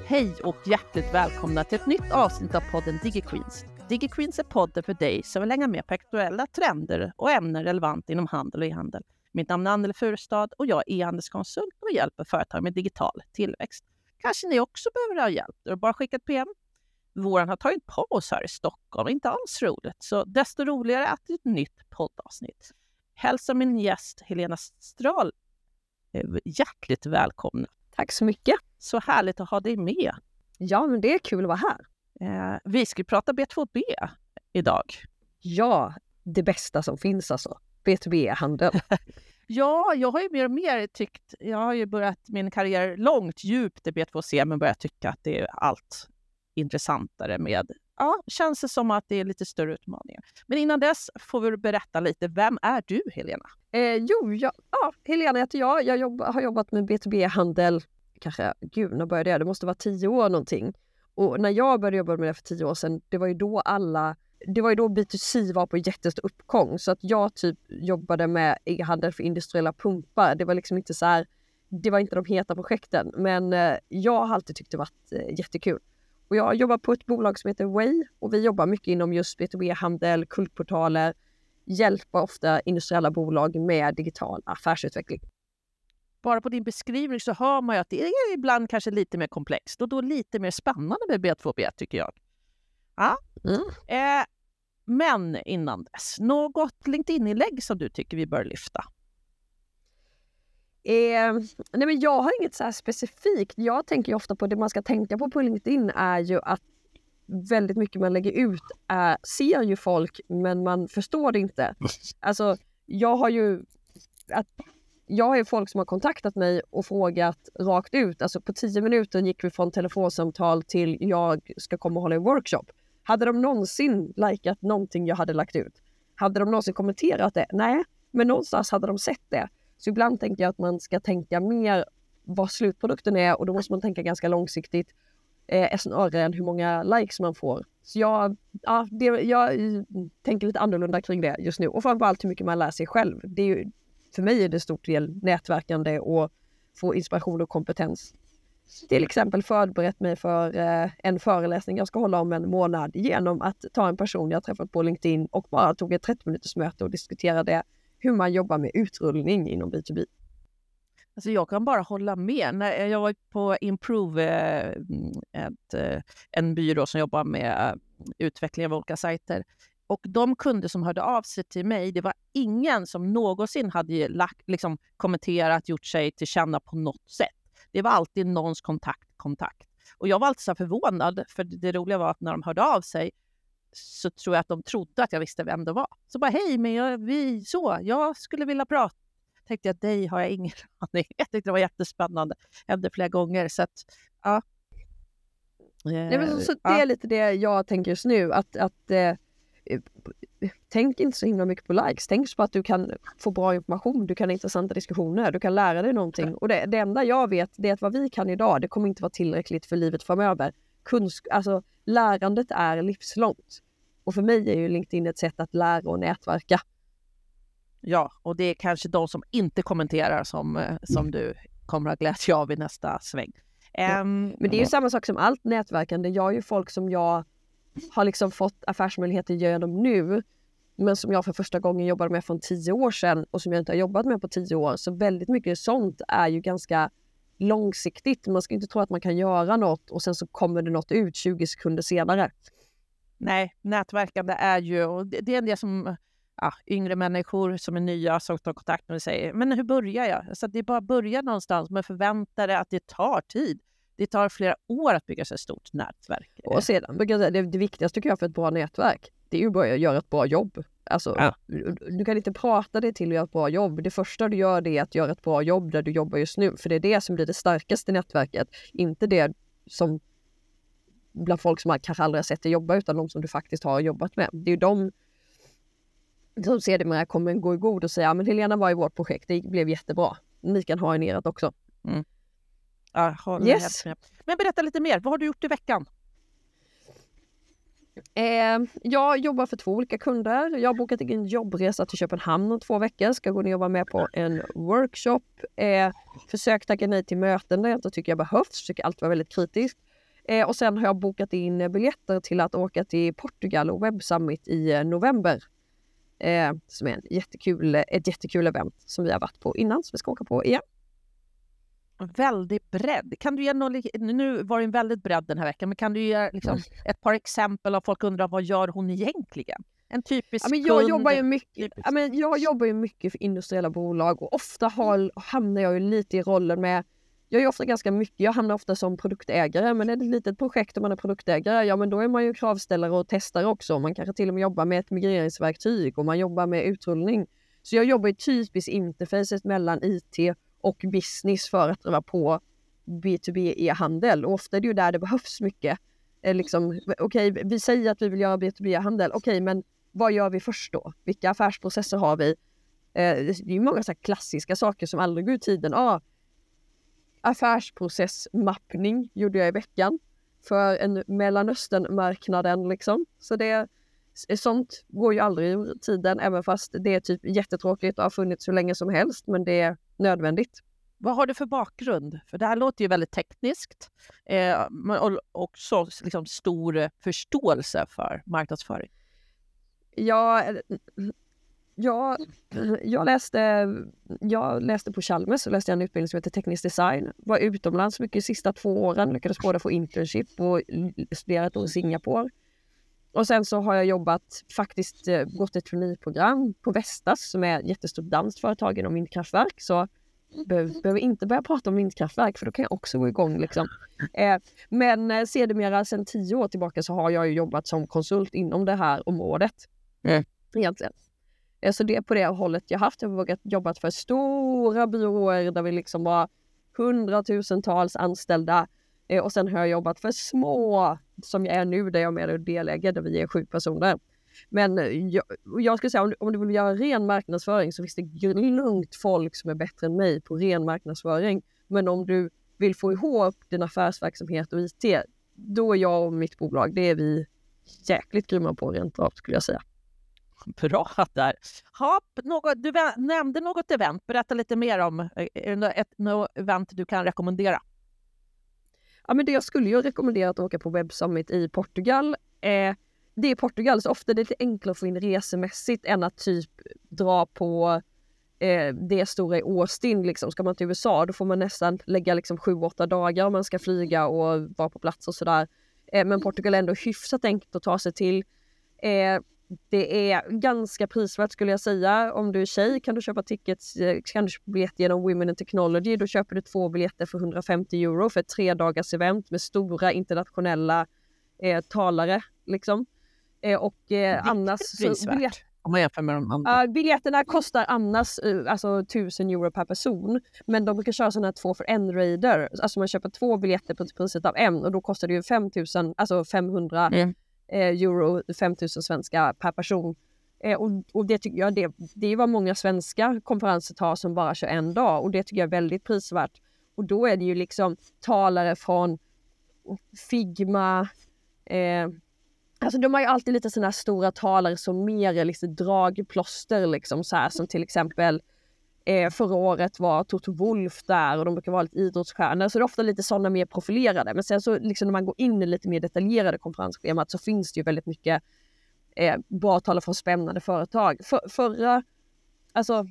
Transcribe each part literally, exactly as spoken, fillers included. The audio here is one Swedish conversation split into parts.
Hej och hjärtligt välkomna till ett nytt avsnitt av podden DigiQueens. DigiQueens är podden för dig som vill hänga med på aktuella trender och ämnen relevant inom handel och e-handel. Mitt namn är Anneli Furestad och jag är e-handelskonsult och hjälper företag med digital tillväxt. Kanske ni också behöver ha hjälp och bara skicka ett P M. Våren har tagit paus här i Stockholm, inte alls roligt. Så desto roligare att det är ett nytt poddavsnitt. Hälsa min gäst Helena Strahl hjärtligt välkomna. Tack så mycket. Så härligt att ha dig med. Ja, men det är kul att vara här. Eh, vi ska prata B två B idag. Ja, det bästa som finns alltså. B två B-handel. Ja, jag har ju mer och mer tyckt, jag har ju börjat min karriär långt djupt i B två C, men börjat tycka att det är allt intressantare med, ja, känns det som att det är lite större utmaningar. Men innan dess får vi berätta lite, vem är du, Helena? Eh, jo, jag, ja, Helena heter jag. Jag jobb, har jobbat med B två B-handel, kanske, gud, när började jag? Det måste vara tio år någonting. Och när jag började jobba med det för tio år sedan, det var ju då alla, det var ju då B två C var på jättestor uppgång. Så att jag typ jobbade med e-handel för industriella pumpar. Det var liksom inte så här, det var inte de heta projekten. Men eh, jag har alltid tyckt det varit eh, jättekul. Och jag jobbar på ett bolag som heter Way och vi jobbar mycket inom just B två B-handel, kundportaler, hjälper ofta industriella bolag med digital affärsutveckling. Bara på din beskrivning så hör man ju att det är ibland kanske lite mer komplext och då lite mer spännande med B två B tycker jag. Ja. Mm. Eh, men innan dess, något LinkedIn-inlägg som du tycker vi bör lyfta? Eh, nej men jag har inget så här specifikt. Jag tänker ju ofta på det man ska tänka på på LinkedIn är ju att väldigt mycket man lägger ut är, ser ju folk men man förstår det inte. Alltså jag har ju att, jag har ju folk som har kontaktat mig och frågat rakt ut. Alltså på tio minuter gick vi från telefonsamtal till jag ska komma och hålla en workshop. Hade de någonsin likat någonting jag hade lagt ut? Hade de någonsin kommenterat det? Nej, men någonstans hade de sett det. Så ibland tänker jag att man ska tänka mer vad slutprodukten är och då måste man tänka ganska långsiktigt eh, snarare än hur många likes man får. Så jag, ja, det, jag tänker lite annorlunda kring det just nu. Och framförallt hur mycket man lär sig själv. Det är ju, för mig är det stort del nätverkande och få inspiration och kompetens. Till exempel förberett mig för eh, en föreläsning jag ska hålla om en månad genom att ta en person jag träffat på LinkedIn och bara tog ett trettio minuters möte och diskuterade hur man jobbar med utrullning inom B två B. Alltså jag kan bara hålla med. När jag var på Improve, ett, en byrå som jobbar med utveckling av olika sajter. Och de kunder som hörde av sig till mig, det var ingen som någonsin hade lagt, liksom, kommenterat, gjort sig till känna på något sätt. Det var alltid någons kontakt, kontakt. Och jag var alltid så förvånad, för det roliga var att när de hörde av sig så tror jag att de trodde att jag visste vem det var. Så bara, hej, men jag, vi, så, jag skulle vilja prata. Tänkte jag, dig har jag ingen aning. Jag tyckte det var jättespännande. Hände flera gånger, så att, ja. Nej, men så det är lite det jag tänker just nu, att, att eh, tänk inte så himla mycket på likes. Tänk på att du kan få bra information, du kan ha intressanta diskussioner, du kan lära dig någonting. Och det, det enda jag vet, det är att vad vi kan idag, det kommer inte vara tillräckligt för livet framöver. Kunsk- alltså, lärandet är livslångt. Och för mig är ju LinkedIn ett sätt att lära och nätverka. Ja, och det är kanske de som inte kommenterar som, som du kommer att glädja av i nästa sväng. Ja. Um, Men det är ju samma sak som allt nätverkande. Jag är ju folk som jag har liksom fått affärsmöjligheter genom nu, men som jag för första gången jobbade med från tio år sedan och som jag inte har jobbat med på tio år. Så väldigt mycket sånt är ju ganska långsiktigt. Man ska inte tro att man kan göra något och sen så kommer det något ut tjugo sekunder senare. Nej, nätverkande är ju, och det, det är det som ja, yngre människor som är nya som tar kontakt med och säger, men hur börjar jag? Så det är bara att börja någonstans, men förvänta dig att det tar tid. Det tar flera år att bygga sig ett stort nätverk. Och sedan, det, det viktigaste tycker jag för ett bra nätverk, det är ju bara att göra ett bra jobb. Alltså, ja. du, du kan inte prata dig till att göra ett bra jobb. Det första du gör det är att göra ett bra jobb där du jobbar just nu. För det är det som blir det starkaste nätverket. Inte det som bland folk som man kanske aldrig har sett dig jobba, utan de som du faktiskt har jobbat med. Det är ju de som ser det med kommer gå i god och säga, men Helena var i vårt projekt, det blev jättebra. Ni kan ha en erat också. Mm. Ja, håller yes. med. Men berätta lite mer, vad har du gjort i veckan? Eh, jag jobbar för två olika kunder. Jag har bokat en jobbresa till Köpenhamn om två veckor. Ska gå ner och vara med på en workshop. Eh, försökt tacka nej till möten där jag inte tycker jag behövs. Försöker alltid vara väldigt kritisk. Eh, och sen har jag bokat in biljetter till att åka till Portugal och Web Summit i eh, november. Eh, som är en jättekul, ett jättekul event som vi har varit på innan, som vi ska åka på igen. Väldigt bredd. Kan du ge någon, nu var det en väldigt bredd den här veckan, men kan du ge liksom, mm. ett par exempel av folk undrar vad gör hon egentligen? En typisk ja, men jag, kund, jobbar ju mycket, typisk... ja, men jag jobbar ju mycket för industriella bolag och ofta har, hamnar jag ju lite i rollen med, jag är ofta ganska mycket, jag hamnar ofta som produktägare, men är det ett litet projekt och man är produktägare, ja men då är man ju kravställare och testare också. Man kanske till och med jobbar med ett migreringsverktyg och man jobbar med utrullning. Så jag jobbar ju typiskt interfacet mellan I T och business för att driva på B to B e-handel. Och ofta är det ju där det behövs mycket. Eh, liksom, okej, okay, vi säger att vi vill göra B to B e-handel. Okej, okay, men vad gör vi först då? Vilka affärsprocesser har vi? Eh, det är ju många så här klassiska saker som aldrig går i tiden. Ah, affärsprocessmappning gjorde jag i veckan för en Mellanöstern-marknaden liksom. Så det, sånt går ju aldrig ur tiden, även fast det är typ jättetråkigt och har funnits så länge som helst, men det är nödvändigt. Vad har du för bakgrund? För det här låter ju väldigt tekniskt, eh, men också liksom stor förståelse för marknadsföring. Ja, ja, jag, läste, jag läste på Chalmers och läste en utbildning som heter teknisk design. Var utomlands mycket de sista två åren, lyckades både få internship och studera ett år i Singapore. Och sen så har jag jobbat, faktiskt gått ett traineeprogram på Vestas som är ett jättestort danskt företag inom vindkraftverk. Så behöver, behöver inte börja prata om vindkraftverk för då kan jag också gå igång liksom. Eh, men eh, sedermera sedan tio år tillbaka så har jag ju jobbat som konsult inom det här området. Mm. Egentligen. Eh, så det är på det hållet jag haft. Jag har jobbat för stora byråer där vi liksom var hundratusentals anställda. Eh, och sen har jag jobbat för små som jag är nu där jag är med och delägare där vi är sju personer. Men jag, jag skulle säga om, om du vill göra ren marknadsföring så finns det långt folk som är bättre än mig på ren marknadsföring. Men om du vill få ihop din affärsverksamhet och I T, då är jag och mitt bolag, det är vi jäkligt grymma på rent av skulle jag säga. Bra där. Ha, något, du nämnde något event, berätta lite mer om ett något event du kan rekommendera. Ja, men det jag skulle ju rekommendera att åka på Web Summit i Portugal. Eh, det är Portugal så ofta är det lite enklare att få in resemässigt än att typ dra på eh, det stora i Austin. Liksom. Ska man till U S A då får man nästan lägga liksom sju åtta dagar om man ska flyga och vara på plats och sådär. Eh, men Portugal är ändå hyfsat enkelt att ta sig till. Eh, det är ganska prisvärt skulle jag säga. Om du är tjej kan du köpa tickets, kan du köpa biljett genom Women in Technology. Då köper du två biljetter för hundrafemtio euro för ett tre dagars event med stora internationella eh, talare. Liksom. Eh, och eh, annars... Så, biljett, om man jämför med de andra. Uh, biljetterna kostar annars uh, alltså tusen euro per person. Men de brukar köra sådana här två för en raider. Alltså man köper två biljetter på priset av en och då kostar det ju femtusen, alltså femhundra mm. euro, femtusen svenska per person. Eh, och, och det tycker jag, det, det är vad många svenska konferenser tar som bara kör en dag. Och det tycker jag är väldigt prisvärt. Och då är det ju liksom talare från Figma. Eh, alltså de har ju alltid lite sådana stora talare som mer är liksom dragplåster. Liksom, så här, som till exempel eh, förra året var Toto Wolff där. Och de brukar vara lite idrottsstjärnor. Så det är ofta lite sådana mer profilerade. Men sen så liksom, när man går in i lite mer detaljerade konferensschemat så finns det ju väldigt mycket Eh, bra talare från spännande företag. För, förra, alltså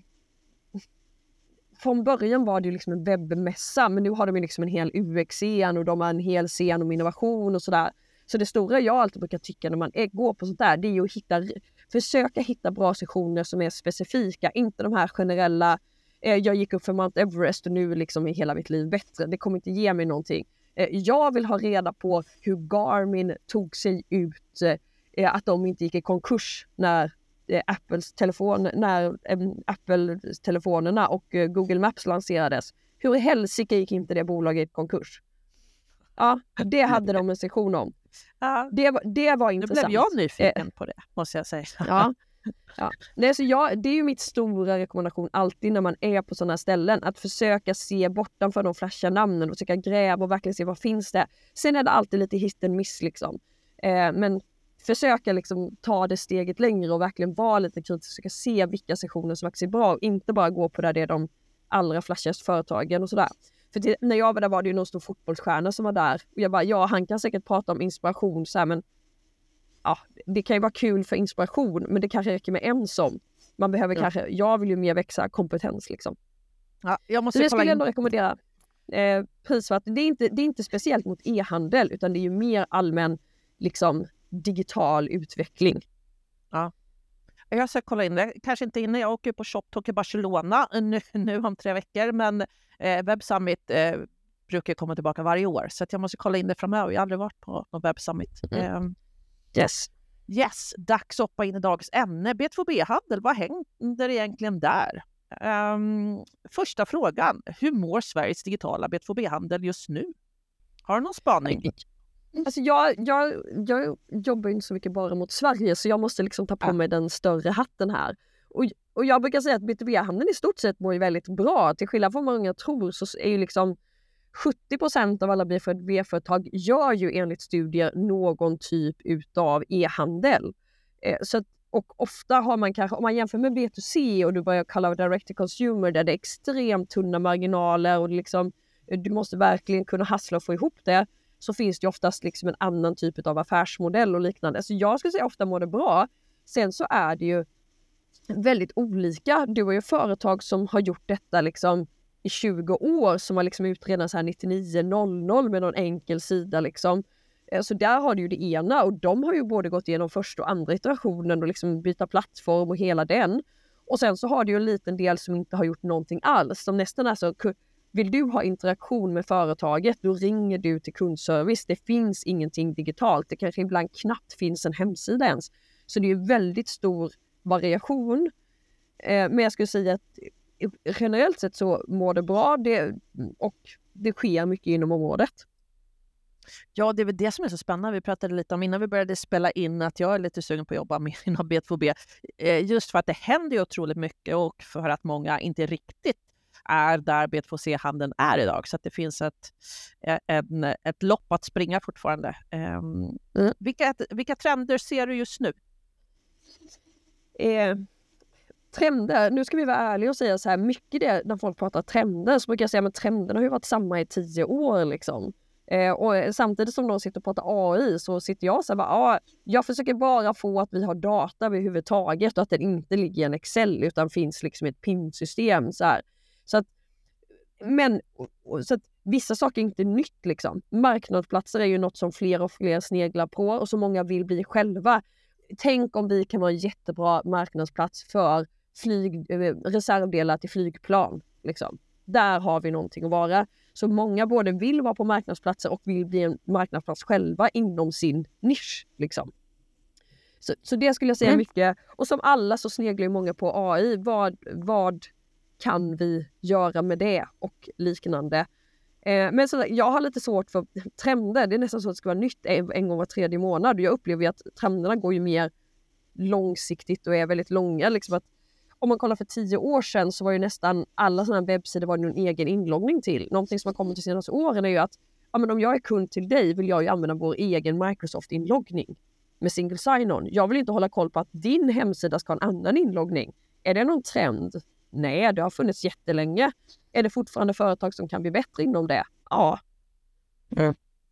från början var det ju liksom en webbmässa, men nu har de ju liksom en hel U X-scen och de har en hel scen om innovation och sådär. Så det stora jag alltid brukar tycka när man är, går på sånt där, det är ju att hitta, försöka hitta bra sessioner som är specifika, inte de här generella, eh, jag gick upp för Mount Everest och nu liksom är hela mitt liv bättre. Det kommer inte ge mig någonting. Eh, jag vill ha reda på hur Garmin tog sig ut eh, att de inte gick i konkurs när eh, Apples telefon, när eh, Apple-telefonerna och eh, Google Maps lanserades. Hur i helsike gick inte det bolaget i konkurs? Ja, det hade de en sektion om. Ja. Det, var, det var intressant. Nu blev jag nyfiken eh, på det, måste jag säga. Ja, ja. Nej, så jag, det är ju mitt stora rekommendation alltid när man är på sådana ställen. Att försöka se bortanför de flashiga namnen och försöka gräva och verkligen se vad finns det. Sen är det alltid lite hit and miss liksom. Eh, men försöka liksom ta det steget längre och verkligen vara lite kritisk. Försöka se vilka sessioner som faktiskt är bra och inte bara gå på där det är de allra flashigaste företagen och sådär. För det, när jag var där var det ju någon stor fotbollsstjärna som var där. Och jag bara, ja han kan säkert prata om inspiration så här, men ja, det kan ju vara kul för inspiration, men det kanske räcker med en som. Man behöver ja. kanske, jag vill ju mer växa kompetens liksom. Ja, jag måste så det kolla skulle jag in. ändå rekommendera. Eh, prisvärt. Det är, inte, det är inte speciellt mot e-handel, utan det är ju mer allmän liksom, digital utveckling. Ja. Jag ska kolla in det. Kanske inte innan jag åker på ShopTalk i Barcelona nu, nu om tre veckor, men eh, Web Summit eh, brukar komma tillbaka varje år. Så att jag måste kolla in det framöver. Jag har aldrig varit på någon Web Summit. Mm. Eh, yes. Yes, dags att hoppa in i dagens ämne. B två B-handel, vad händer egentligen där? Um, första frågan, hur mår Sveriges digitala B två B-handel just nu? Har du någon spaning? Alltså jag, jag, jag jobbar inte så mycket bara mot Sverige, så jag måste liksom ta på mig den större hatten här. Och, och jag brukar säga att B två B-handeln i stort sett mår ju väldigt bra. Till skillnad från vad många tror så är ju liksom sjuttio procent av alla B två B-företag gör ju enligt studier någon typ utav e-handel. Eh, så att, och ofta har man kanske, om man jämför med B två C och du börjar kalla det direct to consumer där det är extremt tunna marginaler och liksom, du måste verkligen kunna hassla och få ihop det, så finns det oftast liksom en annan typ av affärsmodell och liknande. Så jag skulle säga ofta mår det bra. Sen så är det ju väldigt olika. Du har ju företag som har gjort detta liksom i tjugo år som har liksom utredat så här nittionio noll noll med någon enkel sida liksom. Så där har du ju det ena, och de har ju både gått igenom första och andra iterationen och liksom byta plattform och hela den. Och sen så har du ju en liten del som inte har gjort någonting alls. Som nästan är så, vill du ha interaktion med företaget, då ringer du till kundservice. Det finns ingenting digitalt. Det kanske ibland knappt finns en hemsida ens. Så det är ju väldigt stor variation. Eh, men jag skulle säga att generellt sett så mår det bra det, och det sker mycket inom området. Ja, det är väl det som är så spännande. Vi pratade lite om innan vi började spela in att jag är lite sugen på att jobba med inom B två B. Eh, just för att det händer ju otroligt mycket och för att många inte riktigt är där B två C-handeln är idag. Så att det finns ett, en, ett lopp att springa fortfarande. Um, mm. vilka, vilka trender ser du just nu? Eh, trender, nu ska vi vara ärliga och säga så här, mycket det när folk pratar trender så brukar jag säga att trenderna har ju varit samma i tio år liksom. Eh, och samtidigt som de sitter och pratar A I så sitter jag så här, bara, ah, jag försöker bara få att vi har data överhuvudtaget och att den inte ligger i en Excel utan finns liksom i ett P I M-system så här. Så att, men så att vissa saker är inte nytt liksom. Marknadsplatser är ju något som fler och fler sneglar på och så många vill bli själva. Tänk om vi kan vara en jättebra marknadsplats för flyg, reservdelar till flygplan liksom. Där har vi någonting att vara. Så många både vill vara på marknadsplatser och vill bli en marknadsplats själva inom sin nisch. Liksom. Så, så det skulle jag säga mm. mycket. Och som alla så sneglar ju många på A I. Vad, vad kan vi göra med det och liknande? Eh, men så, jag har lite svårt för trender. Det är nästan så att det ska vara nytt en, en gång var tredje månad. Jag upplever ju att trenderna går ju mer långsiktigt och är väldigt långa. Liksom att om man kollar för tio år sedan så var ju nästan alla sådana här webbsidor var någon egen inloggning till. Någonting som har kommit de senaste åren är ju att ja, men om jag är kund till dig vill jag ju använda vår egen Microsoft-inloggning med single sign-on. Jag vill inte hålla koll på att din hemsida ska ha en annan inloggning. Är det någon trend? Nej, det har funnits jättelänge. Är det fortfarande företag som kan bli bättre inom det? Ja. Mm.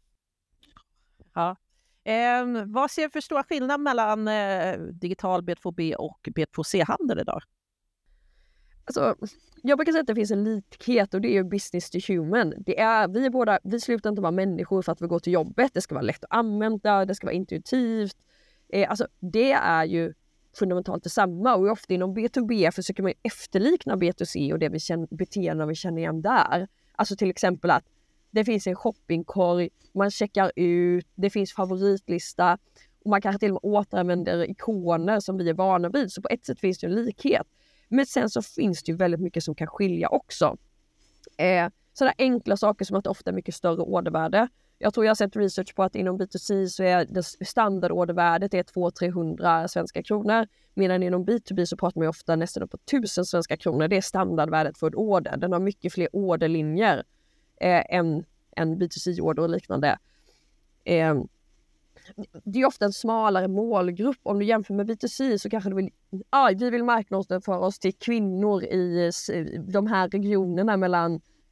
Ja. Eh, vad ser du för stora skillnad mellan eh, digital B två B och B två C-handel idag? Alltså, jag brukar säga att det finns en likhet och det är ju business to human. Det är, vi, är båda, vi slutar inte vara människor för att vi går till jobbet. Det ska vara lätt att använda, det ska vara intuitivt. Eh, alltså, det är ju fundamentalt detsamma och ofta inom B två B försöker man efterlikna B två C och det vi känner, beteenden vi känner igen där. Alltså till exempel att det finns en shoppingkorg, man checkar ut, det finns favoritlista och man kanske till och med återanvänder ikoner som vi är vana vid. Så på ett sätt finns det en likhet. Men sen så finns det ju väldigt mycket som kan skilja också. Eh, sådana enkla saker som att det ofta är mycket större ordervärde. Jag tror jag har sett research på att inom B två C så är det standardordervärdet är två till trehundra svenska kronor. Medan inom B två B så pratar man ofta nästan upp på tusen svenska kronor. Det är standardvärdet för ett order. Den har mycket fler orderlinjer eh, än, än B två C-order och liknande. Eh, det är ofta en smalare målgrupp. Om du jämför med B två C så kanske du vill, ah, vi vill marknadsföra oss till kvinnor i de här regionerna mellan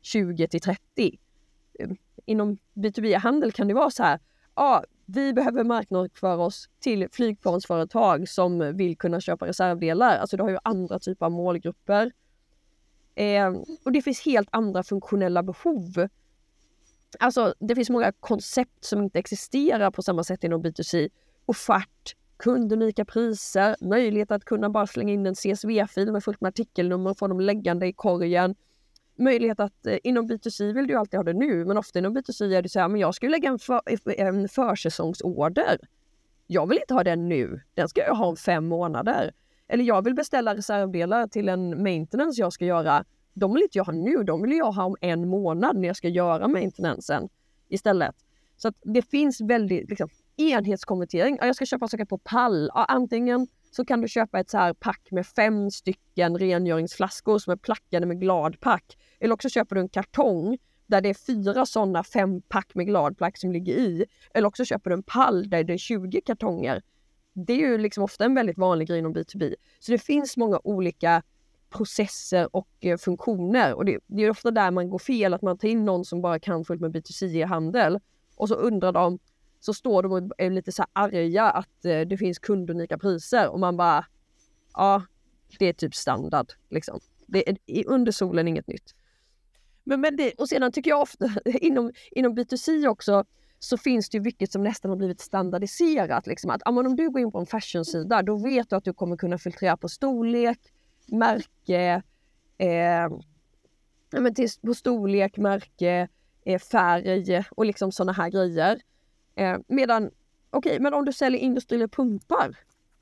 tjugo till trettio. Inom B to B-handel kan det vara så här, ja, vi behöver marknadsföra oss till flygplansföretag som vill kunna köpa reservdelar. Alltså det har ju andra typer av målgrupper. Eh, och det finns helt andra funktionella behov. Alltså det finns många koncept som inte existerar på samma sätt inom B to C. Offert, kundunika priser, möjlighet att kunna bara slänga in en C S V-fil med fullt med artikelnummer och få dem läggande i korgen. Möjlighet att eh, inom B to C vill du alltid ha det nu, men ofta inom B to C är det så här, men jag skulle lägga en, för, en försäsongsorder. Jag vill inte ha den nu, den ska jag ha om fem månader. Eller jag vill beställa reservdelar till en maintenance jag ska göra. De vill inte jag ha nu, de vill jag ha om en månad när jag ska göra maintenancen istället. Så att det finns väldigt liksom, enhetskonvertering. Jag ska köpa saker på pall. Ja, antingen så kan du köpa ett så här pack med fem stycken rengöringsflaskor som är plackade med gladpack. Eller också köper du en kartong där det är fyra sådana fem pack med gladpack som ligger i. Eller också köper du en pall där det är tjugo kartonger. Det är ju liksom ofta en väldigt vanlig grej inom B to B. Så det finns många olika processer och eh, funktioner. Och det, det är ofta där man går fel, att man tar in någon som bara kan fullt med B to C i handel. Och så undrar de, så står de och är lite så här arga att eh, det finns kundunika priser. Och man bara, ja, det är typ standard. Liksom. Det är under solen inget nytt. Men, men det, och sedan tycker jag ofta, inom, inom B to C också, så finns det ju mycket som nästan har blivit standardiserat. Liksom. Att, om du går in på en fashion-sida, då vet du att du kommer kunna filtrera på storlek, märke, eh, men till, på storlek, märke, eh, färg och liksom sådana här grejer. Eh, medan, okej, okay, men om du säljer industriella pumpar,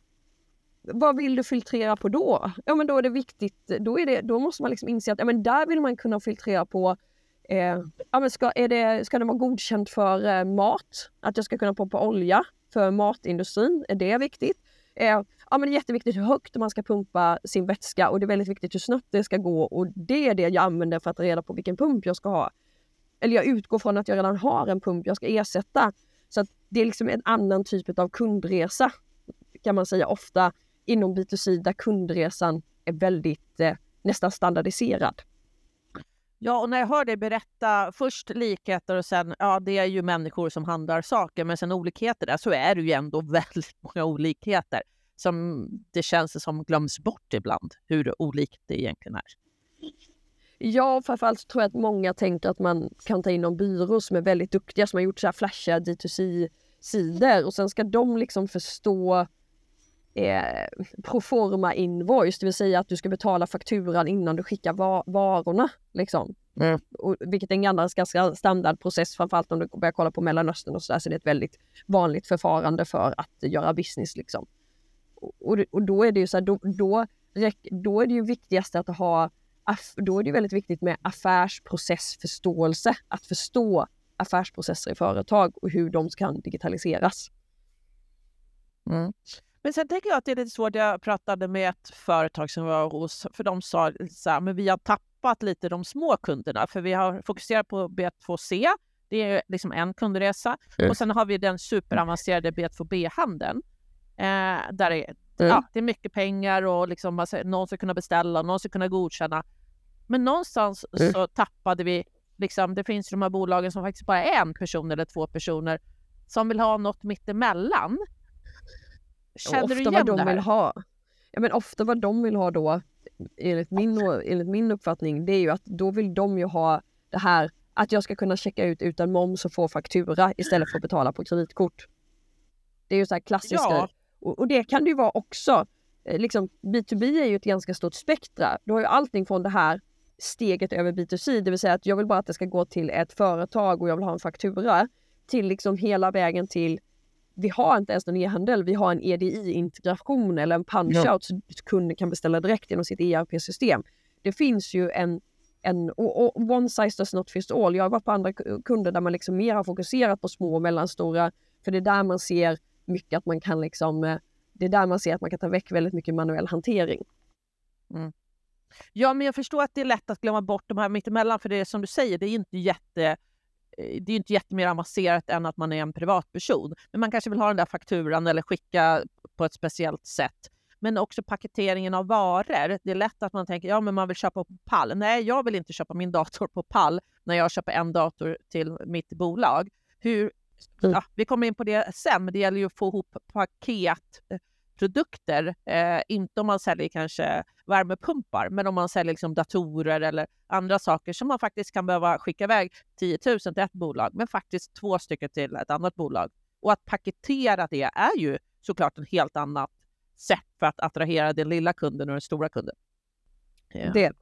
vad vill du filtrera på då? Ja, men då är det viktigt, då, är det, då måste man liksom inse att ja, men där vill man kunna filtrera på eh, ja, men ska, är det, ska det vara godkänt för eh, mat? Att jag ska kunna pumpa olja för matindustrin, är det viktigt? Eh, ja, men det är jätteviktigt hur högt man ska pumpa sin vätska och det är väldigt viktigt hur snabbt det ska gå och det är det jag använder för att ta reda på vilken pump jag ska ha. Eller jag utgår från att jag redan har en pump jag ska ersätta. Så att det är liksom en annan typ av kundresa kan man säga ofta inom B to C där kundresan är väldigt eh, nästan standardiserad. Ja, och när jag hör dig berätta först likheter och sen, ja det är ju människor som handlar saker, men sen olikheter där så är det ju ändå väldigt många olikheter som det känns som glöms bort ibland, hur olikt det egentligen är. Ja, framförallt så tror jag att många tänker att man kan ta in någon byrå som är väldigt duktiga, som har gjort så här flashiga D to C-sidor och sen ska de liksom förstå eh, proforma invoice, det vill säga att du ska betala fakturan innan du skickar va- varorna liksom. Mm. Och, vilket är en gammal ganska standardprocess, framförallt om du börjar kolla på Mellanöstern och så där, så det är ett väldigt vanligt förfarande för att göra business liksom. Och, och då är det ju så här, då, då, då är det ju viktigast att ha då är det väldigt viktigt med affärsprocessförståelse, att förstå affärsprocesser i företag och hur de kan digitaliseras. Mm. Men sen tänker jag att det är lite svårt. Jag pratade med ett företag som var hos, för de sa så här, men vi har tappat lite de små kunderna, för vi har fokuserat på B två C, det är liksom en kundresa, mm. och sen har vi den superavancerade B två B-handeln eh, där det är Mm. Ja, det är mycket pengar och liksom, alltså, någon ska kunna beställa, någon ska kunna godkänna. Men någonstans mm. så tappade vi, liksom, det finns de här bolagen som faktiskt bara är en person eller två personer som vill ha något mittemellan. Känner ofta du igen vad de det här? Vill ha. Ja, men ofta vad de vill ha då, enligt min, enligt min uppfattning, det är ju att då vill de ju ha det här att jag ska kunna checka ut utan moms och få faktura istället för att betala på kreditkort. Det är ju så här klassiskt ja. grej. Och det kan det ju vara också, liksom, B to B är ju ett ganska stort spektra. Du har ju allting från det här steget över B to C, det vill säga att jag vill bara att det ska gå till ett företag och jag vill ha en faktura, till liksom hela vägen till, vi har inte ens en e-handel, vi har en E D I-integration eller en punch-out ja. Så kunden kan beställa direkt genom sitt E R P-system. Det finns ju en, en och, och one size does not fit all. Jag har varit på andra kunder där man liksom mer har fokuserat på små och mellanstora, för det är där man ser mycket att man kan liksom, det är där man ser att man kan ta väck väldigt mycket manuell hantering. Mm. Ja, men jag förstår att det är lätt att glömma bort de här mittemellan, för det är som du säger, det är inte jätte det är inte jättemer avancerat än att man är en privatperson. Men man kanske vill ha den där fakturan eller skicka på ett speciellt sätt. Men också paketeringen av varor. Det är lätt att man tänker, ja men man vill köpa på pall. Nej, jag vill inte köpa min dator på pall när jag köper en dator till mitt bolag. Hur, Mm. ja, vi kommer in på det sen, men det gäller ju att få ihop paketprodukter. Eh, inte om man säljer kanske värmepumpar, men om man säljer liksom datorer eller andra saker som man faktiskt kan behöva skicka iväg tio tusen till ett bolag, men faktiskt två stycken till ett annat bolag. Och att paketera det är ju såklart en helt annat sätt för att attrahera den lilla kunden och den stora kunden. Ja. Det.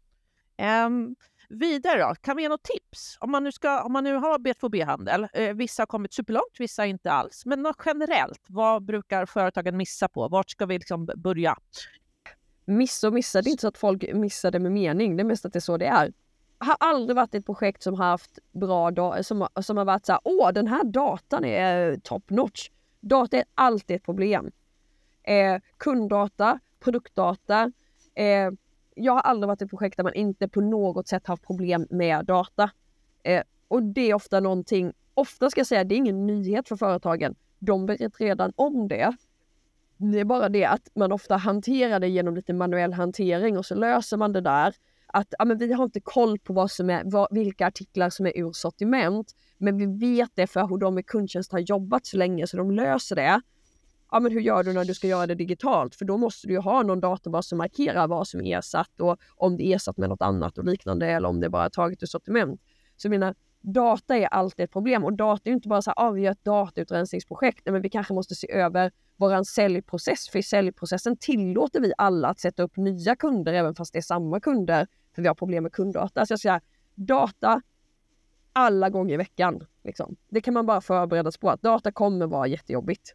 Um, vidare då, kan vi ge något tips? Om man nu, ska, om man nu har B två B-handel, eh, vissa har kommit superlångt, vissa inte alls. Men något generellt, vad brukar företagen missa på? Vart ska vi liksom börja? Missa och missa, det är inte så att folk missar det med mening. Det är mest att det är så det är. Har aldrig varit ett projekt som har haft bra da- som, som har varit så här, åh den här datan är top notch. Data är alltid ett problem. Eh, kunddata, produktdata. Eh, jag har aldrig varit i ett projekt där man inte på något sätt haft problem med data. Eh, och det är ofta någonting, ofta ska jag säga, det är ingen nyhet för företagen. De vet redan om det. Det är bara det att man ofta hanterar det genom lite manuell hantering och så löser man det där. Att ja, men vi har inte koll på vad som är, vad, vilka artiklar som är ur sortiment, men vi vet det för hur de med kundtjänst har jobbat så länge så de löser det. Ja, men hur gör du när du ska göra det digitalt? För då måste du ju ha någon databas som markerar vad som är ersatt och om det är ersatt med något annat och liknande eller om det bara är taget ur sortiment. Så jag menar, data är alltid ett problem och data är ju inte bara så här, ah, vi gör ett datautrensningsprojekt, men vi kanske måste se över vår säljprocess. För i säljprocessen tillåter vi alla att sätta upp nya kunder även fast det är samma kunder för vi har problem med kunddata. Så jag säger data alla gånger i veckan. Liksom. Det kan man bara förberedas på att data kommer vara jättejobbigt.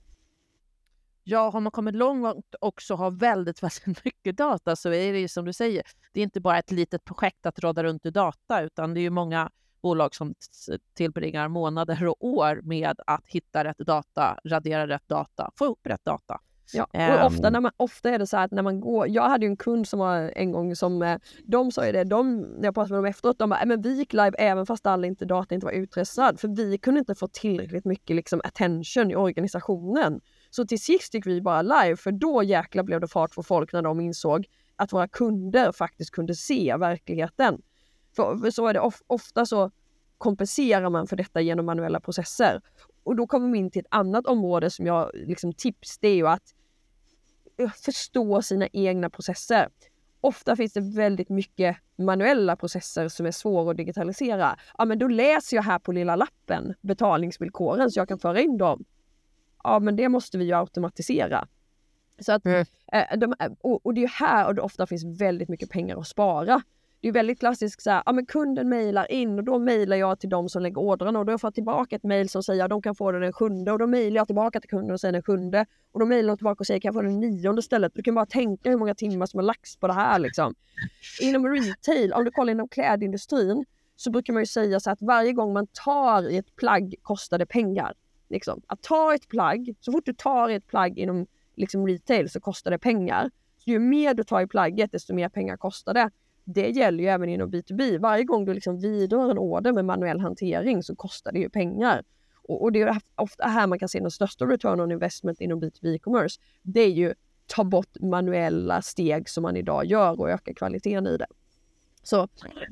Ja, har man kommit långt och också har väldigt, väldigt mycket data så är det ju som du säger, det är inte bara ett litet projekt att råda runt i data utan det är ju många bolag som tillbringar månader och år med att hitta rätt data, radera rätt data, få upp rätt data. Ja, och ofta, när man, ofta är det så här att när man går, jag hade ju en kund som var en gång som, de sa ju det, de, när jag pratade med dem efteråt, de bara, men vi gick live även fast all inte data inte var utrensad, för vi kunde inte få tillräckligt mycket liksom attention i organisationen. Så till sist gick vi bara live, för då jäkla blev det fart för folk när de insåg att våra kunder faktiskt kunde se verkligheten. För, för så är det of, ofta så kompenserar man för detta genom manuella processer. Och då kommer vi in till ett annat område som jag liksom tips, det är ju att förstå sina egna processer. Ofta finns det väldigt mycket manuella processer som är svåra att digitalisera. Ja, men då läser jag här på lilla lappen betalningsvillkoren så jag kan föra in dem. Ja, men det måste vi ju automatisera. Så att, mm. eh, de, och, och det är här och det ofta finns väldigt mycket pengar att spara. Det är väldigt klassiskt så här, ja men kunden mejlar in och då mejlar jag till de som lägger ordrarna och då får jag tillbaka ett mejl som säger att de kan få det den sjunde och då mejlar jag tillbaka till kunden och säger den sjunde och då mejlar jag tillbaka och säger kan jag få den nionde istället. Du kan bara tänka hur många timmar som har lagts på det här liksom. Inom retail, om du kollar inom klädindustrin så brukar man ju säga så att varje gång man tar i ett plagg kostar det pengar. Liksom. Att ta ett plagg, så fort du tar i ett plagg inom liksom retail så kostar det pengar. Så ju mer du tar i plagget desto mer pengar kostar det. Det gäller ju även inom B två B. Varje gång du liksom vidrör en order med manuell hantering så kostar det ju pengar. Och, och det är ofta här man kan se den största return on investment inom B två B e-commerce. Det är ju ta bort manuella steg som man idag gör och öka kvaliteten i det. Så...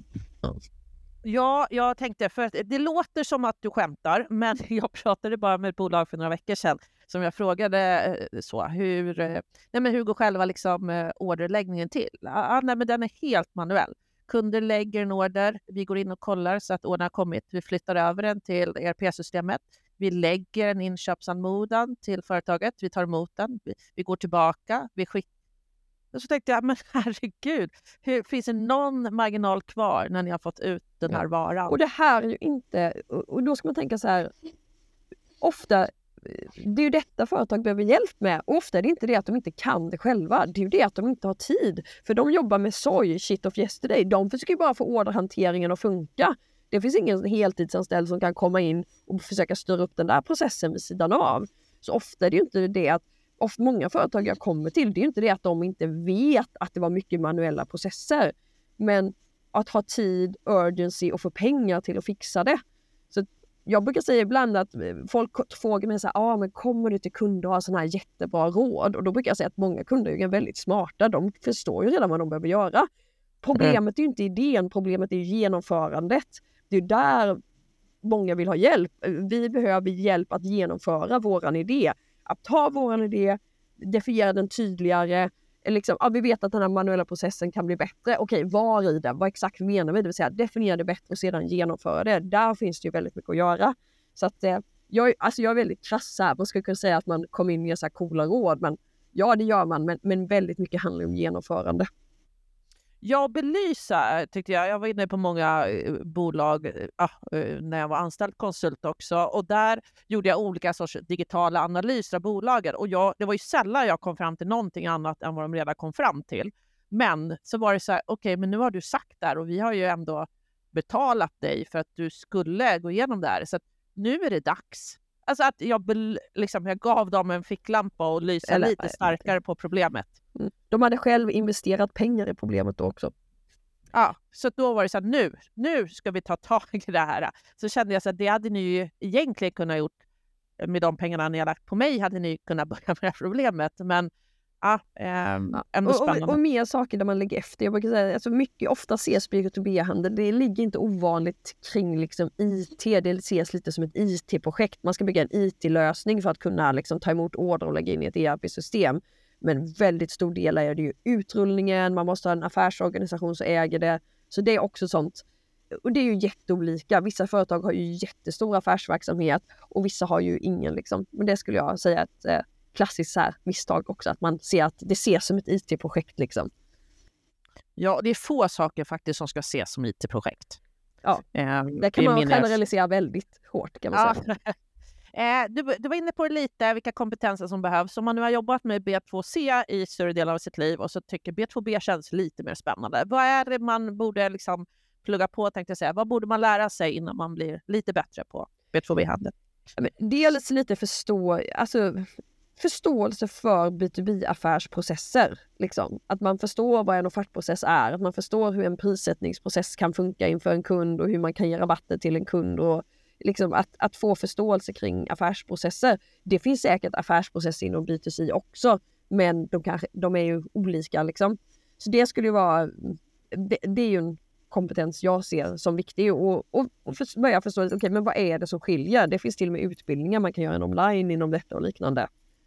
Ja, jag tänkte, för att det låter som att du skämtar, men jag pratade bara med ett bolag för några veckor sedan som jag frågade så, hur, nej men hur går själva liksom orderläggningen till? Ah, nej men den är helt manuell. Kunder lägger en order, vi går in och kollar så att ordern har kommit, vi flyttar över den till E R P-systemet, vi lägger en inköpsanmodan till företaget, vi tar emot den, vi, vi går tillbaka, vi skickar. Och så tänkte jag, men herregud, hur, finns det någon marginal kvar när ni har fått ut den här varan? Och det här är ju inte, och då ska man tänka så här, ofta, det är ju detta företag behöver hjälp med. Och ofta är det inte det att de inte kan det själva, det är ju det att de inte har tid. För de jobbar med sorg, shit of yesterday, de försöker bara få orderhanteringen att funka. Det finns ingen heltidsanställd som kan komma in och försöka styra upp den där processen vid sidan av. Så ofta är det ju inte det att ofta många företag jag kommer till, det är inte det att de inte vet att det var mycket manuella processer. Men att ha tid, urgency och få pengar till att fixa det. Så jag brukar säga ibland att folk frågar mig så här, ah, men kommer du till kunder och har sådana här jättebra råd? Och då brukar jag säga att många kunder är väldigt smarta. De förstår ju redan vad de behöver göra. Problemet är ju inte idén, problemet är ju genomförandet. Det är där många vill ha hjälp. Vi behöver hjälp att genomföra våran idé. Att ta våran idé, definiera den tydligare. Liksom, ja, vi vet att den här manuella processen kan bli bättre. Okej, var i den? Vad exakt menar vi? Det vill säga definiera det bättre och sedan genomföra det. Där finns det ju väldigt mycket att göra. Så att eh, jag, alltså jag är väldigt krass här. Man skulle kunna säga att man kommer in med så här coola råd. Men ja, det gör man. Men, men väldigt mycket handlar om genomförande. Jag belysa tyckte jag. Jag var inne på många eh, bolag eh, eh, när jag var anställd konsult också. Och där gjorde jag olika sorts digitala analyser av bolagen. Och jag, det var ju sällan jag kom fram till någonting annat än vad de redan kom fram till. Men så var det så här, okej, okay, men nu har du sagt där och vi har ju ändå betalat dig för att du skulle gå igenom det här. Så att nu är det dags. Alltså att jag, liksom, jag gav dem en ficklampa och lysa Eller, lite starkare på problemet. Mm. De hade själv investerat pengar i problemet då också. Ja, så då var det så att nu, nu ska vi ta tag i det här. Så kände jag så att det hade ni ju egentligen kunnat gjort med de pengarna ni har lagt på mig. Hade ni kunnat börja med det här problemet. Men ja, eh, ja. ändå och, spännande. Och, och mer saker där man ligger efter. Jag brukar säga, alltså mycket ofta ses B to B-handel. Det ligger inte ovanligt kring liksom I T. Det ses lite som ett I T-projekt. Man ska bygga en I T-lösning för att kunna liksom ta emot order och lägga in i ett E R P-system. Men väldigt stor del är det ju utrullningen. Man måste ha en affärsorganisation som äger det. Så det är också sånt. Och det är ju jätteolika. Vissa företag har ju jättestor affärsverksamhet och vissa har ju ingen. Liksom. Men det skulle jag säga är ett eh, klassiskt här misstag också. Att man ser att det ses som ett I T-projekt. Liksom. Ja, det är få saker faktiskt som ska ses som I T-projekt. Ja, eh, det kan man generalisera väldigt hårt kan man ja. säga. Eh, du, du var inne på det lite, vilka kompetenser som behövs. Om man nu har jobbat med B två C i större delar av sitt liv och så tycker B två B känns lite mer spännande. Vad är det man borde liksom plugga på, tänkte jag säga. Vad borde man lära sig innan man blir lite bättre på B två B-handel? Dels lite förstå, alltså, förståelse för B to B-affärsprocesser. Liksom. Att man förstår vad en offertprocess är. Att man förstår hur en prissättningsprocess kan funka inför en kund och hur man kan ge rabatter till en kund och liksom att, att få förståelse kring affärsprocesser. Det finns säkert affärsprocesser inom B to C också, men de, kanske, de är ju olika. Liksom. Så det skulle ju vara, det, det är ju en kompetens jag ser som viktig och, och, och för, börja förstå, okay, men vad är det som skiljer? Det finns till och med utbildningar man kan göra en online inom detta och liknande.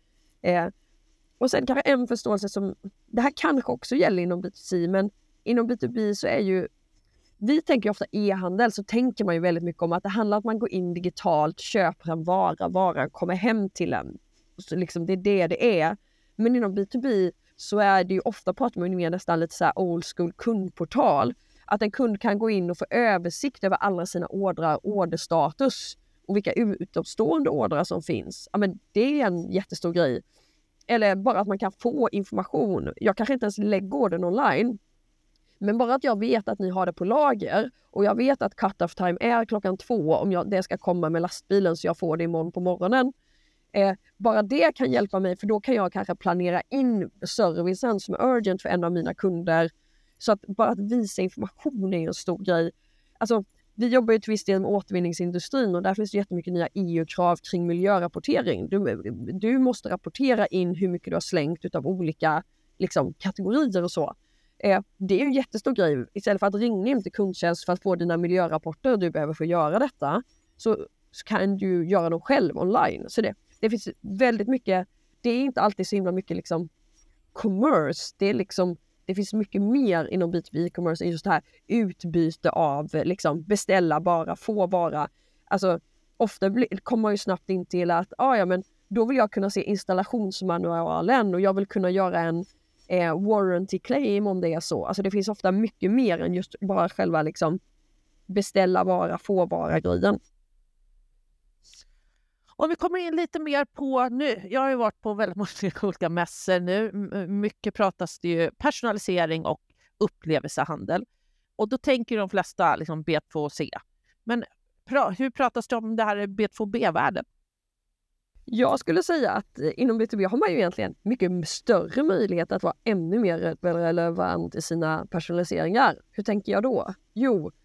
Eh, och sen kanske en förståelse som, det här kanske också gäller inom B to C, men inom B to B så är ju vi tänker ofta e-handel, så tänker man ju väldigt mycket om att det handlar om att man går in digitalt, köper en vara, varan kommer hem till en. Så liksom det är det det är. Men inom B to B så är det ju ofta, pratar man ju mer nästan lite så här old school kundportal. Att en kund kan gå in och få översikt över alla sina ordrar, orderstatus och vilka utomstående ordrar som finns. Ja, men det är en jättestor grej. Eller bara att man kan få information. Jag kanske inte ens lägger ordern online. Men bara att jag vet att ni har det på lager och jag vet att cut-off time är klockan två om jag, det ska komma med lastbilen så jag får det imorgon på morgonen. Eh, bara det kan hjälpa mig, för då kan jag kanske planera in servicen som är urgent för en av mina kunder. Så att bara att visa information är en stor grej. Alltså, vi jobbar ju till viss del med återvinningsindustrin och där finns det jättemycket nya E U-krav kring miljörapportering. Du, du måste rapportera in hur mycket du har slängt utav olika liksom, kategorier och så. Eh, det är ju en jättestor grej. Istället för att ringa in till kundtjänst för att få dina miljörapporter och du behöver få göra detta, så, så kan du göra dem själv online. Så det, det finns väldigt mycket, det är inte alltid så himla mycket liksom commerce. Det är liksom, det finns mycket mer inom B to B commerce än just det här utbyte av liksom beställa bara, få bara. Alltså ofta blir, kommer man ju snabbt in till att ah, ja, men då vill jag kunna se installationsmanualen och jag vill kunna göra en Eh, warranty claim om det är så. Alltså det finns ofta mycket mer än just bara själva liksom beställa vara, få vara grejen. Om vi kommer in lite mer på nu, jag har ju varit på väldigt många olika mässor nu, mycket pratas det ju personalisering och upplevelsehandel och då tänker de flesta liksom B två C. Men pra, hur pratas det om det här B två B-världen? Jag skulle säga att inom B to B har man ju egentligen mycket större möjlighet att vara ännu mer relevant i sina personaliseringar. Hur tänker jag då? Jo,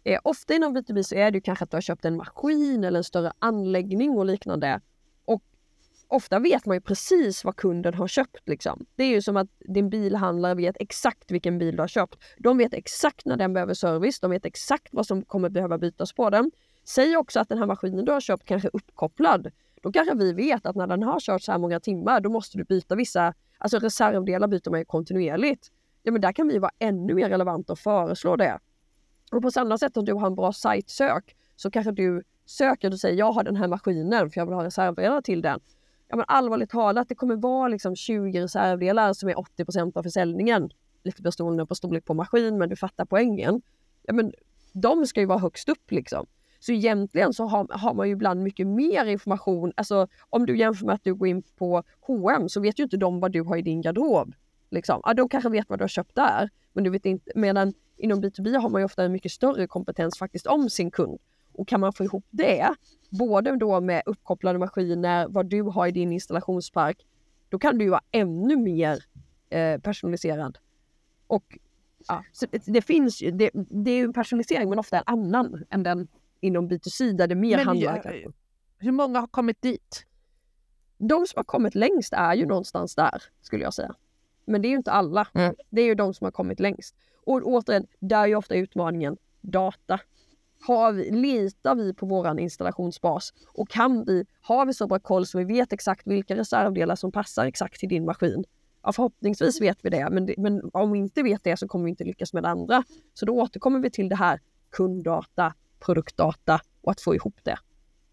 Eh, ofta inom B två B så är det ju kanske att du har köpt en maskin eller en större anläggning och liknande. Och ofta vet man ju precis vad kunden har köpt. Liksom. Det är ju som att din bilhandlare vet exakt vilken bil du har köpt. De vet exakt när den behöver service. De vet exakt vad som kommer behöva bytas på den. Säg också att den här maskinen du har köpt kanske är uppkopplad. Då kanske vi vet att när den har kört så här många timmar, då måste du byta vissa, alltså reservdelar byter man ju kontinuerligt. Ja, men där kan vi vara ännu mer relevanta och föreslå det. Och på samma sätt om du har en bra sajtsök så kanske du söker och säger jag har den här maskinen för jag vill ha reservdelar till den. Ja, men allvarligt talat, det kommer vara liksom tjugo reservdelar som är åttio procent av försäljningen. Lite beroende på storlek på maskin, men du fattar poängen. Ja, men de ska ju vara högst upp liksom. Så egentligen så har, har man ju ibland mycket mer information. Alltså om du jämför med att du går in på H och M så vet ju inte de vad du har i din garderob. Liksom. Ja, de kanske vet vad du har köpt där. Men du vet inte, medan inom B två B har man ju ofta en mycket större kompetens faktiskt om sin kund. Och kan man få ihop det, både då med uppkopplade maskiner, vad du har i din installationspark, då kan du ju vara ännu mer eh, personaliserad. Och ja, så det, det finns ju, det, det är ju en personalisering men ofta en annan än den inom B två C där det mer Men handlar. jag, hur många har kommit dit? De som har kommit längst är ju någonstans där, skulle jag säga. Men det är ju inte alla. Mm. Det är ju de som har kommit längst. Och återigen, där är ju ofta utmaningen data. Har vi, litar vi på våran installationsbas? Och kan vi, har vi så bra koll så vi vet exakt vilka reservdelar som passar exakt till din maskin? Ja, förhoppningsvis vet vi det. Men, det, men om vi inte vet det så kommer vi inte lyckas med det andra. Så då återkommer vi till det här kunddata, produktdata och att få ihop det.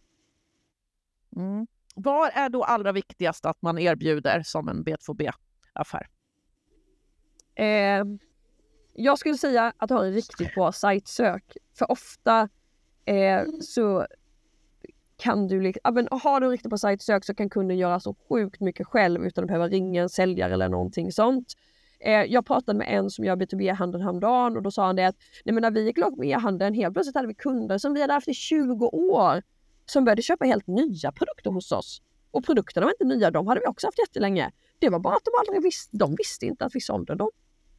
Mm. Vad är då allra viktigast att man erbjuder som en B två B-affär? Eh, jag skulle säga att ha en riktigt bra sajtsök. För ofta eh, så kan du, ja, men har du en riktigt bra sajtsök så kan kunden göra så sjukt mycket själv utan att behöva ringa en säljare eller någonting sånt. Eh, jag pratade med en som gör B två B-handeln häromdagen och då sa han det att nej, men när vi gick långt med e-handeln helt plötsligt hade vi kunder som vi hade haft i tjugo år som började köpa helt nya produkter hos oss. Och produkterna var inte nya, de hade vi också haft jättelänge. Det var bara att de aldrig visste, de visste inte att vi sålde dem.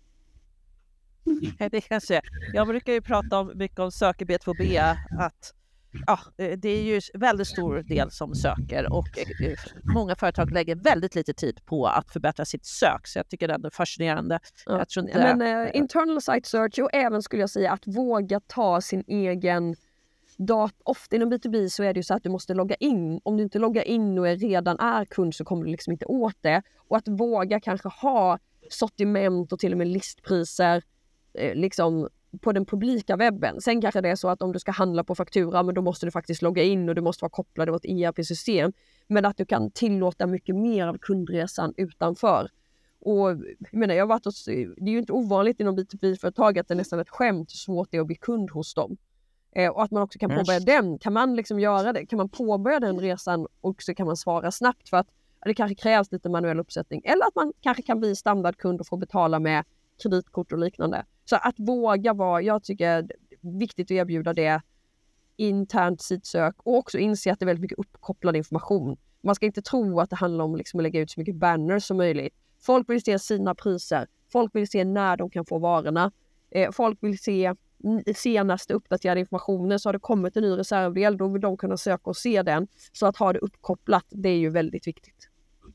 Det kanske, jag brukar ju prata om, mycket om söker B två B att ja, det är ju väldigt stor del som söker och många företag lägger väldigt lite tid på att förbättra sitt sök, så jag tycker det är fascinerande. Ja. Jag tror inte, Men eh, internal site search och även skulle jag säga att våga ta sin egen data. Ofta inom B två B så är det ju så att du måste logga in. Om du inte loggar in och är, redan är kund så kommer du liksom inte åt det. Och att våga kanske ha sortiment och till och med listpriser eh, liksom på den publika webben. Sen kanske det är så att om du ska handla på faktura, men då måste du faktiskt logga in och du måste vara kopplad till ett E R P-system. Men att du kan tillåta mycket mer av kundresan utanför. Och jag menar, jag har varit hos, det är ju inte ovanligt inom B två B-företag att det är nästan ett skämt hur svårt det är att bli kund hos dem. Eh, och att man också kan påbörja mm. den. Kan man liksom göra det? Kan man påbörja den resan och så kan man svara snabbt för att ja, det kanske krävs lite manuell uppsättning. Eller att man kanske kan bli standardkund och få betala med kreditkort och liknande. Så att våga vara, jag tycker det är viktigt att erbjuda det internt sitsök och också inse att det är väldigt mycket uppkopplad information. Man ska inte tro att det handlar om liksom att lägga ut så mycket banners som möjligt. Folk vill se sina priser. Folk vill se när de kan få varorna. Eh, folk vill se senaste uppdaterade informationen. Så har det kommit en ny reservdel, då vill de kunna söka och se den. Så att ha det uppkopplat, det är ju väldigt viktigt.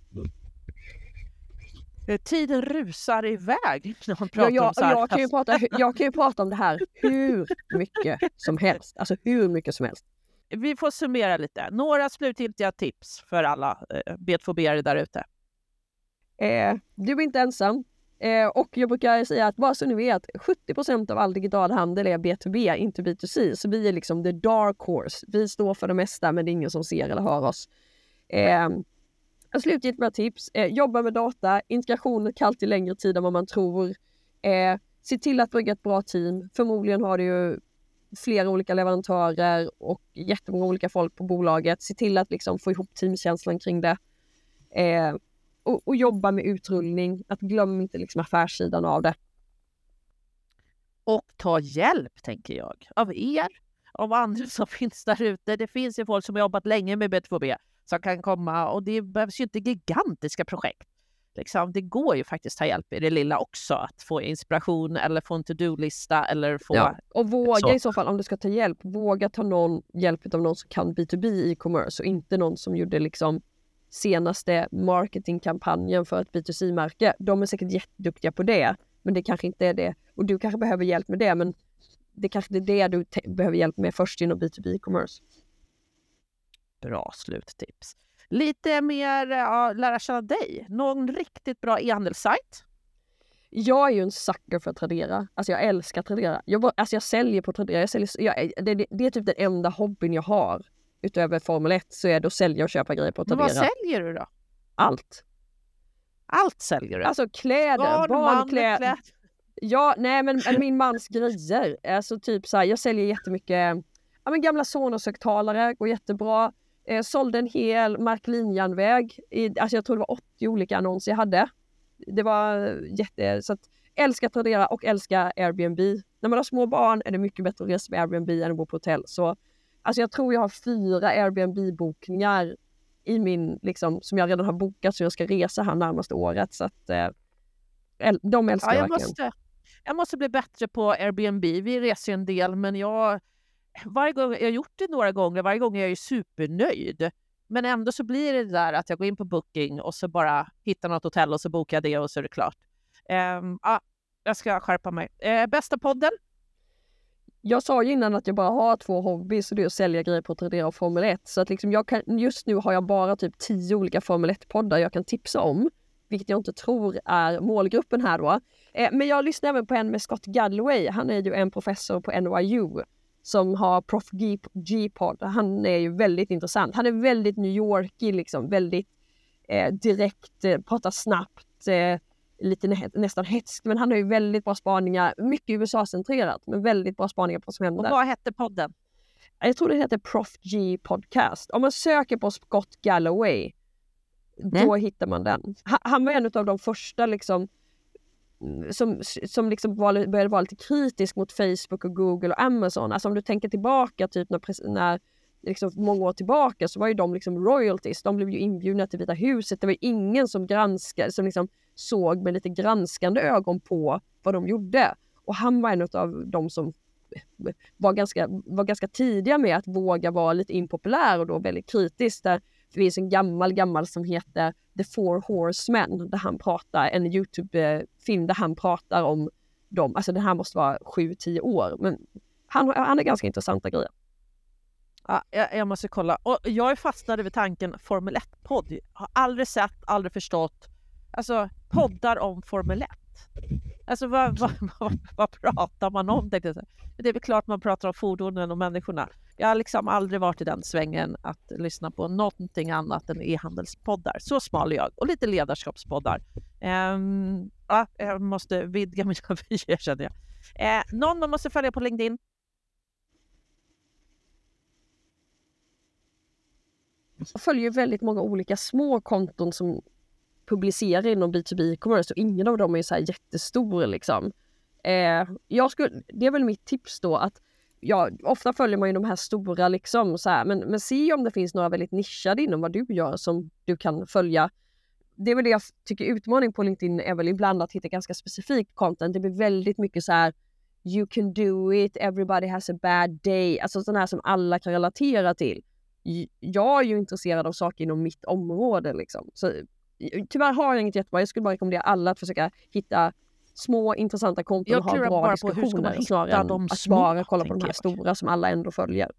Tiden rusar iväg när man pratar ja, jag, om så här. Jag kan, ju prata, jag kan ju prata om det här hur mycket som helst. Alltså hur mycket som helst. Vi får summera lite. Några slutgiltiga tips för alla eh, B två B-are där ute. Eh, du är inte ensam. Eh, och jag brukar säga att bara så ni vet, sjuttio procent av all digital handel är B två B, inte B två C. Så vi är liksom the dark horse. Vi står för det mesta, men det är ingen som ser eller hör oss. Eh, Slutgiltigt med tips. Eh, jobba med data. Integrationen kan alltid längre tid än vad man tror. Eh, se till att bygga ett bra team. Förmodligen har du ju flera olika leverantörer och jättemånga olika folk på bolaget. Se till att liksom få ihop teamkänslan kring det. Eh, och, och jobba med utrullning. Att glömma inte liksom affärssidan av det. Och ta hjälp, tänker jag. Av er. Av andra som finns där ute. Det finns ju folk som har jobbat länge med B två B. Som kan komma, och det behövs ju inte gigantiska projekt. liksom, det går ju faktiskt ta hjälp i det lilla också. Att få inspiration eller få en to-do-lista eller få... Ja. Och våga så. i så fall, om du ska ta hjälp, våga ta någon hjälp av någon som kan B två B e-commerce och inte någon som gjorde liksom senaste marketingkampanjen för ett B två C-märke. De är säkert jätteduktiga på det, men det kanske inte är det. Och du kanske behöver hjälp med det, men det kanske är det du te- behöver hjälp med först inom B två B e-commerce. Bra sluttips. Lite mer ja, lära känna dig. Någon riktigt bra e-handelssajt? Jag är ju en sucker för Tradera. Alltså jag älskar Tradera. Jag, bara, alltså jag säljer på Tradera. Jag säljer, jag, det, det, det är typ den enda hobbyn jag har. Utöver Formel ett så är det att sälja och köpa grejer på Tradera. Men vad säljer du då? Allt. Allt säljer du? Alltså kläder, barnkläder. Kläd. Ja, nej men min mans grejer. Alltså typ så här, jag säljer jättemycket ja, men gamla Sonos-högtalare, går jättebra. Eh, sålde en hel Märklinjärnväg. I, alltså jag tror det var åttio olika annonser jag hade. Det var jätte... Så att, älskar Tradera och älskar Airbnb. När man har små barn är det mycket bättre att resa med Airbnb än att bo på hotell. Så alltså jag tror jag har fyra Airbnb-bokningar i min, liksom, som jag redan har bokat så jag ska resa här närmaste året. Så att eh, de älskar ja, jag jag verkligen. Måste, jag måste bli bättre på Airbnb. Vi reser ju en del, men jag... Varje gång, jag har gjort det några gånger, varje gång är jag ju supernöjd. Men ändå så blir det där att jag går in på Booking och så bara hittar något hotell och så bokar jag det och så är det klart. Um, ah, jag ska skärpa mig. Uh, bästa podden? Jag sa ju innan att jag bara har två hobbys och det är att sälja grejer på Tradera och Formel ett. Så att liksom jag kan, just nu har jag bara typ tio olika Formel ett-poddar jag kan tipsa om. Vilket jag inte tror är målgruppen här då. Eh, men jag lyssnar även på en med Scott Galloway. Han är ju en professor på N Y U som har Prof G-podd. Han är ju väldigt intressant. Han är väldigt New Yorkig, liksom. Väldigt eh, direkt, eh, pratar snabbt, eh, lite nä- nästan hetskt. Men han har ju väldigt bra spaningar. Mycket U S A-centrerat, men väldigt bra spaningar på vad som händer. Och vad hette podden? Jag tror det heter Prof G Podcast. Om man söker på Scott Galloway, mm. då hittar man den. Han, han var en av de första liksom som, som liksom var, började vara lite kritisk mot Facebook och Google och Amazon. Alltså om du tänker tillbaka typ när, när liksom många år tillbaka så var ju de liksom royalties. De blev ju inbjudna till Vita huset. Det var ingen som granskade, som liksom såg med lite granskande ögon på vad de gjorde. Och han var en av de som var ganska, var ganska tidiga med att våga vara lite impopulär och då väldigt kritisk. Där det finns en gammal, gammal som heter The Four Horsemen där han pratar, en YouTube-film där han pratar om dem. Alltså det här måste vara sju tio år. Men han, han är ganska intressanta grejer. Ja, jag, jag måste kolla. Och jag är fastnade vid tanken Formel ett-podd. Jag har aldrig sett, aldrig förstått. Alltså poddar om Formel ett. Alltså vad, vad, vad, vad pratar man om? Det är väl klart man pratar om fordonen och människorna. Jag har liksom aldrig varit i den svängen att lyssna på någonting annat än e-handelspoddar. Så smal är jag. Och lite ledarskapspoddar. Um, ja, jag måste vidga mina vyer, känner jag. Uh, någon man måste följa på LinkedIn. Jag följer väldigt många olika små konton som publicerar inom B två B e-commerce och ingen av dem är så här jättestor liksom. Eh, jag skulle, det är väl mitt tips då att ja, ofta följer man ju de här stora liksom så här, men, men se om det finns några väldigt nischade inom vad du gör som du kan följa. Det är väl det jag tycker utmaning på LinkedIn är väl ibland att hitta ganska specifikt content. Det blir väldigt mycket så här you can do it, everybody has a bad day, alltså sådana här som alla kan relatera till. Jag är ju intresserad av saker inom mitt område liksom. Så tyvärr har jag inget jättebra. Jag skulle bara rekommendera alla att försöka hitta små intressanta konton och ha bra diskussioner snarare än de att små, bara kolla på de här stora som alla ändå följer.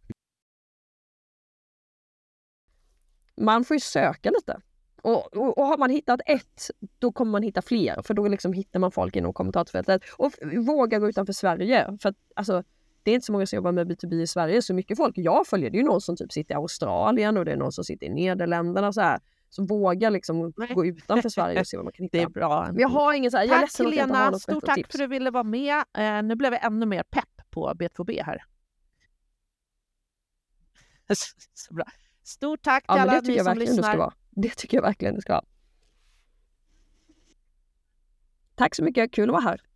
Man får ju söka lite. Och, och, och har man hittat ett, då kommer man hitta fler. För då liksom hittar man folk inom kommentarsfältet. Och våga gå utanför Sverige. För att alltså, det är inte så många som jobbar med B två B i Sverige. Så mycket folk jag följer, det är ju någon som typ sitter i Australien och det är någon som sitter i Nederländerna och så här. Så våga liksom gå utanför Sverige och se vad man kan hitta. Det är bra. Men jag har ingen så här, jag är ledsen att jag inte har något stort tack tips. för att du ville vara med. Eh, nu blev jag ännu mer pepp på B två B här. Så bra. Stort tack till ja, alla det tycker ni jag som verkligen lyssnar. Det, ska vara. Det tycker jag verkligen det ska vara. Tack så mycket, kul att vara här.